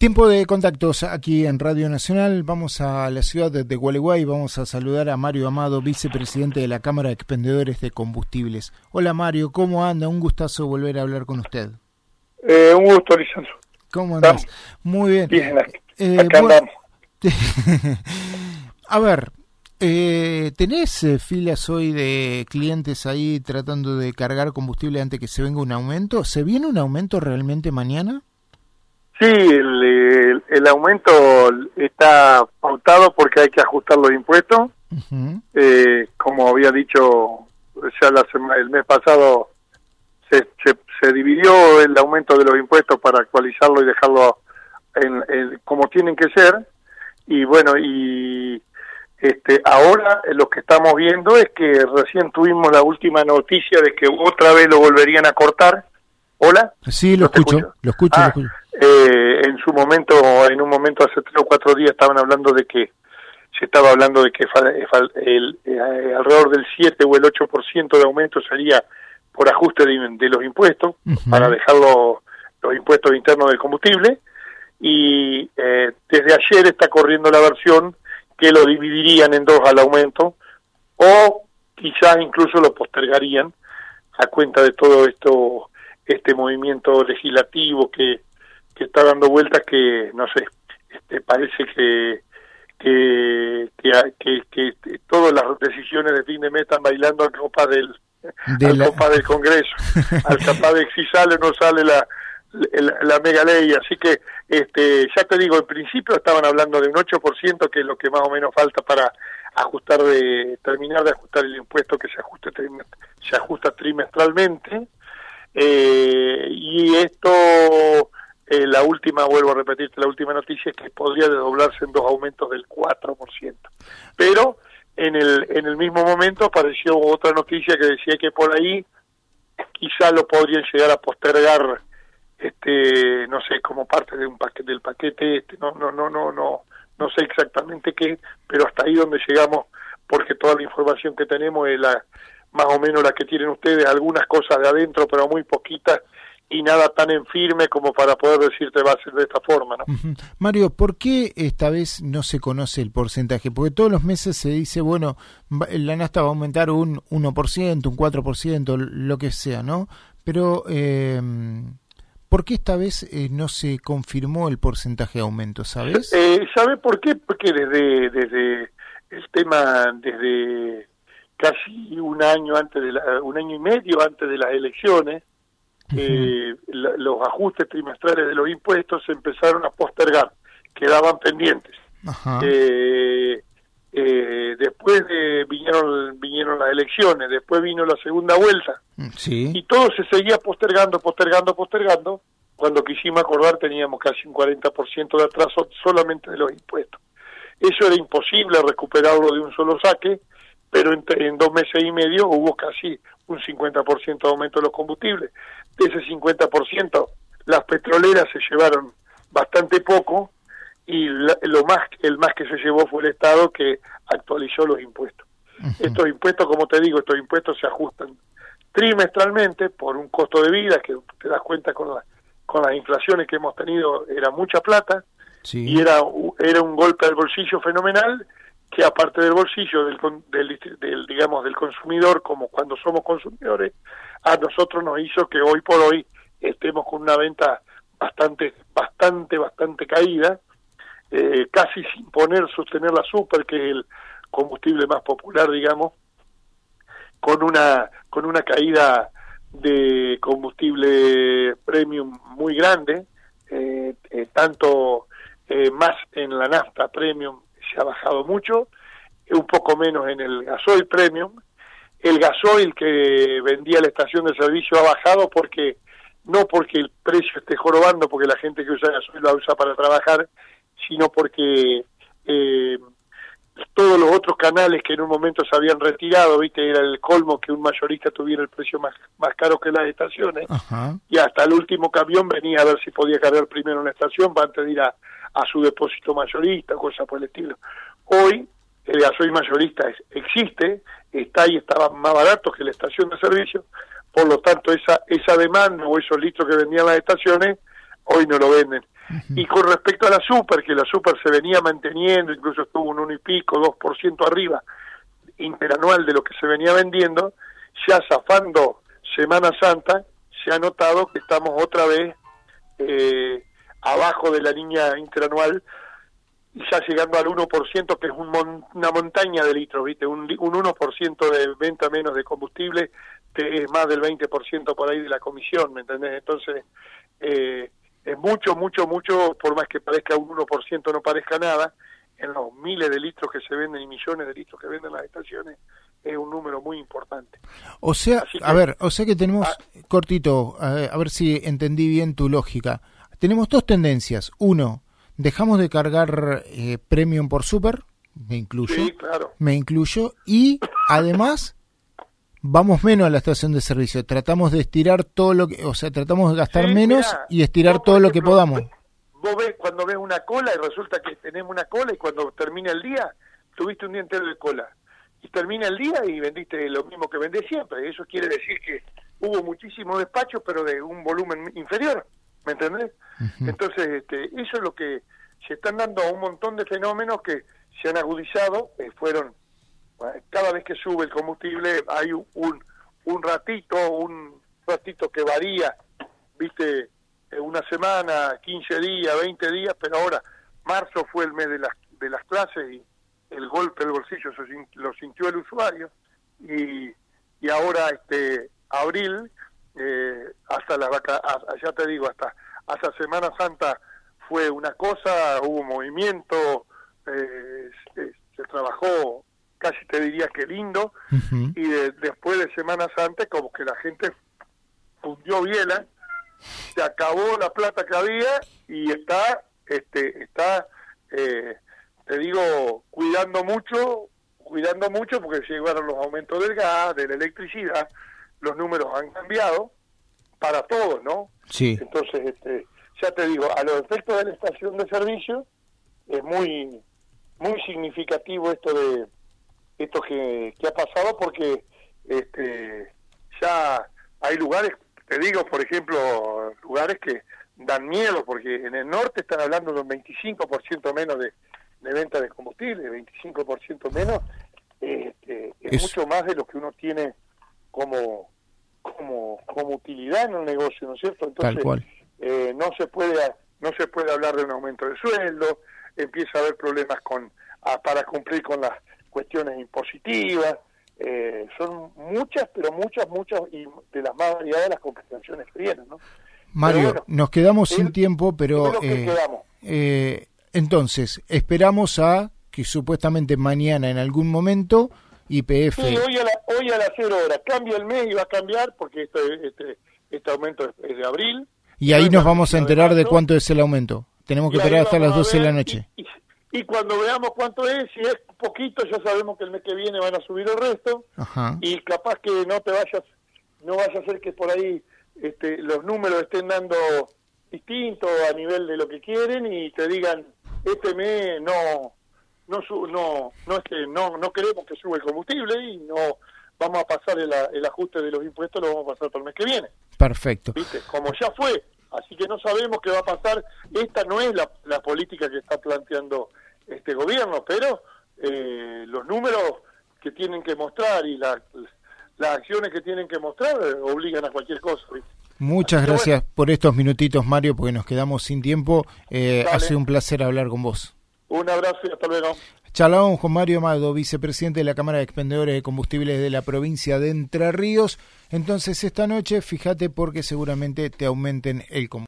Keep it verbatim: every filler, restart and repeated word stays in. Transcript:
Tiempo de contactos aquí en Radio Nacional. Vamos a la ciudad de, de Gualeguay. Vamos a saludar a Mario Amado, vicepresidente de la Cámara de Expendedores de Combustibles. Hola Mario, ¿cómo anda? Un gustazo volver a hablar con usted. Eh, un gusto, Lisandro. ¿Cómo andas? Muy bien. Bien, acá, eh, acá bueno, andamos. A ver, eh, ¿tenés eh, filas hoy de clientes ahí tratando de cargar combustible antes que se venga un aumento? ¿Se viene un aumento realmente mañana? Sí, el, el, el aumento está pautado porque hay que ajustar los impuestos. Uh-huh. Eh, como había dicho ya la sema, el mes pasado, se, se, se dividió el aumento de los impuestos para actualizarlo y dejarlo en, en, como tienen que ser. Y bueno, y este ahora lo que estamos viendo es que recién tuvimos la última noticia de que otra vez lo volverían a cortar. ¿Hola? Sí, lo escucho, escucho, lo escucho, ah, lo escucho. Eh, en su momento, en un momento hace tres o cuatro días estaban hablando de que, se estaba hablando de que el, el, eh, alrededor del siete o el ocho por ciento de aumento sería por ajuste de, de los impuestos, uh-huh. para dejar los, los impuestos internos del combustible, y eh, desde ayer está corriendo la versión que lo dividirían en dos al aumento, o quizás incluso lo postergarían a cuenta de todo esto, este movimiento legislativo que, que está dando vueltas, que no sé, este, parece que que, que, que, que, que todas las decisiones de fin de mes están bailando al compás del, de al la... compás del Congreso, al compás de si sale o no sale la, la, la mega ley, así que este ya te digo, en principio estaban hablando de un ocho por ciento, que es lo que más o menos falta para ajustar de terminar de ajustar el impuesto, que se ajuste se ajusta trimestralmente. Eh, y esto, eh, la última, vuelvo a repetirte, la última noticia es que podría desdoblarse en dos aumentos del cuatro por ciento. Pero en el en el mismo momento apareció otra noticia que decía que por ahí quizá lo podrían llegar a postergar, este no sé, como parte de un paquete del paquete este, no no no no no no sé exactamente qué, pero hasta ahí donde llegamos, porque toda la información que tenemos es la más o menos la que tienen ustedes, algunas cosas de adentro, pero muy poquitas, y nada tan en firme como para poder decirte va a ser de esta forma, ¿no? Uh-huh. Mario, ¿por qué esta vez no se conoce el porcentaje? Porque todos los meses se dice, bueno, la nafta va a aumentar un uno por ciento, un cuatro por ciento, lo que sea, ¿no? Pero, eh, ¿por qué esta vez eh, no se confirmó el porcentaje de aumento, sabes? Eh, ¿Sabe por qué? Porque desde, desde el tema, desde casi un año antes de la, un año y medio antes de las elecciones, uh-huh. eh, la, los ajustes trimestrales de los impuestos se empezaron a postergar, quedaban pendientes. Uh-huh. Eh, eh, después de, vinieron vinieron las elecciones, después vino la segunda vuelta, sí. Y todo se seguía postergando, postergando, postergando. Cuando quisimos acordar teníamos casi un cuarenta por ciento de atraso solamente de los impuestos. Eso era imposible recuperarlo de un solo saque, pero en, en dos meses y medio hubo casi un cincuenta por ciento de aumento de los combustibles. De ese cincuenta por ciento, las petroleras se llevaron bastante poco, y la, lo más el más que se llevó fue el Estado, que actualizó los impuestos. Uh-huh. Estos impuestos, como te digo, estos impuestos se ajustan trimestralmente por un costo de vida, que te das cuenta con, la, con las inflaciones que hemos tenido, era mucha plata, sí. Y era, era un golpe al bolsillo fenomenal, que aparte del bolsillo del, del, del digamos del consumidor, como cuando somos consumidores, a nosotros nos hizo que hoy por hoy estemos con una venta bastante bastante bastante caída, eh, casi sin poner sostener la super, que es el combustible más popular, digamos, con una con una caída de combustible premium muy grande, eh, eh, tanto eh, más en la nafta premium se ha bajado mucho, un poco menos en el gasoil premium. El gasoil que vendía la estación de servicio ha bajado, porque no porque el precio esté jorobando, porque la gente que usa gasoil la usa para trabajar, sino porque eh, todos los otros canales que en un momento se habían retirado, viste, era el colmo que un mayorista tuviera el precio más más caro que las estaciones. Ajá. Y hasta el último camión venía a ver si podía cargar primero en la estación para antes de ir a a su depósito mayorista, cosas por el estilo. Hoy el gasoil mayorista es, existe, está y estaba más barato que la estación de servicio, por lo tanto esa esa demanda o esos litros que vendían las estaciones hoy no lo venden. Uh-huh. Y con respecto a la super, que la super se venía manteniendo, incluso estuvo un uno y pico, dos por ciento arriba, interanual de lo que se venía vendiendo, ya zafando Semana Santa, se ha notado que estamos otra vez eh, abajo de la línea interanual, y ya llegando al uno por ciento, que es un mon, una montaña de litros, ¿viste? Un, un uno por ciento de venta menos de combustible, que es más del veinte por ciento por ahí de la comisión, ¿me entendés? Entonces, eh, es mucho, mucho, mucho, por más que parezca un uno por ciento, no parezca nada, en los miles de litros que se venden y millones de litros que venden las estaciones, es un número muy importante. O sea, que, a ver, o sea que tenemos, ah, cortito, a ver, a ver si entendí bien tu lógica. Tenemos dos tendencias. Uno, dejamos de cargar eh, Premium por Super, me incluyo, sí, claro. me incluyo, y además vamos menos a la estación de servicio. Tratamos de estirar todo lo que, o sea, tratamos de gastar sí, menos mirá, y estirar todo ejemplo, lo que podamos. Vos ves cuando ves una cola y resulta que tenemos una cola y cuando termina el día, tuviste un día entero de cola. Y termina el día y vendiste lo mismo que vendés siempre. Eso quiere decir que hubo muchísimos despachos, pero de un volumen inferior, ¿me entendés? Uh-huh. Entonces, este, eso es lo que se están dando a un montón de fenómenos que se han agudizado, eh, fueron, cada vez que sube el combustible hay un, un, un ratito, un ratito que varía, viste, una semana, quince días, veinte días, pero ahora, marzo fue el mes de las, de las clases y el golpe del bolsillo se, lo sintió el usuario, y, y ahora este abril, eh, hasta la vaca, ya te digo, hasta, hasta Semana Santa fue una cosa, hubo movimiento, eh, se, se trabajó, casi te diría que lindo, uh-huh. y de, después de Semana Santa como que la gente fundió biela, se acabó la plata que había y está, este, está, eh, te digo, cuidando mucho, cuidando mucho porque llegaron los aumentos del gas, de la electricidad, los números han cambiado para todos, ¿no? Sí. Entonces, este, ya te digo, a los efectos de la estación de servicio es muy, muy significativo esto de esto que, que ha pasado porque, este, ya hay lugares, te digo, por ejemplo, lugares que dan miedo porque en el norte están hablando de un veinticinco por ciento menos de de venta de combustible, veinticinco por ciento menos, este, es, es mucho más de lo que uno tiene como como como utilidad en un negocio, ¿no es cierto? Entonces, tal cual. Eh, no se puede no se puede hablar de un aumento de sueldo, empieza a haber problemas con a, para cumplir con las cuestiones impositivas, eh, son muchas, pero muchas, muchas, y de las más variadas las complicaciones que vienen, ¿no? Mario, bueno, nos quedamos sin el, tiempo, pero... Eh, quedamos. Eh, Entonces, esperamos a que supuestamente mañana en algún momento Y P F... Sí, hoy a, la, hoy a las cero horas cambia el mes y va a cambiar porque esto, este, este aumento es de abril. Y ahí nos vamos a enterar de cuánto es el aumento. Tenemos que esperar hasta las doce de la noche. Y, y, y cuando veamos cuánto es, si es poquito, ya sabemos que el mes que viene van a subir el resto. Ajá. Y capaz que no te vayas, no vaya a ser que por ahí este, los números estén dando distintos a nivel de lo que quieren y te digan, este mes no... no no no este no no queremos que suba el combustible y no vamos a pasar el, el ajuste de los impuestos, lo vamos a pasar para el mes que viene. Perfecto. ¿Viste? Como ya fue, así que no sabemos qué va a pasar. Esta no es la, la política que está planteando este gobierno, pero eh, los números que tienen que mostrar y la, las acciones que tienen que mostrar eh, obligan a cualquier cosa, ¿viste? Muchas así gracias bueno. por estos minutitos, Mario, porque nos quedamos sin tiempo. Eh, ha sido un placer hablar con vos. Un abrazo y hasta luego. Charlamos con Mario Amado, vicepresidente de la Cámara de Expendedores de Combustibles de la provincia de Entre Ríos. Entonces esta noche, fíjate porque seguramente te aumenten el combustible.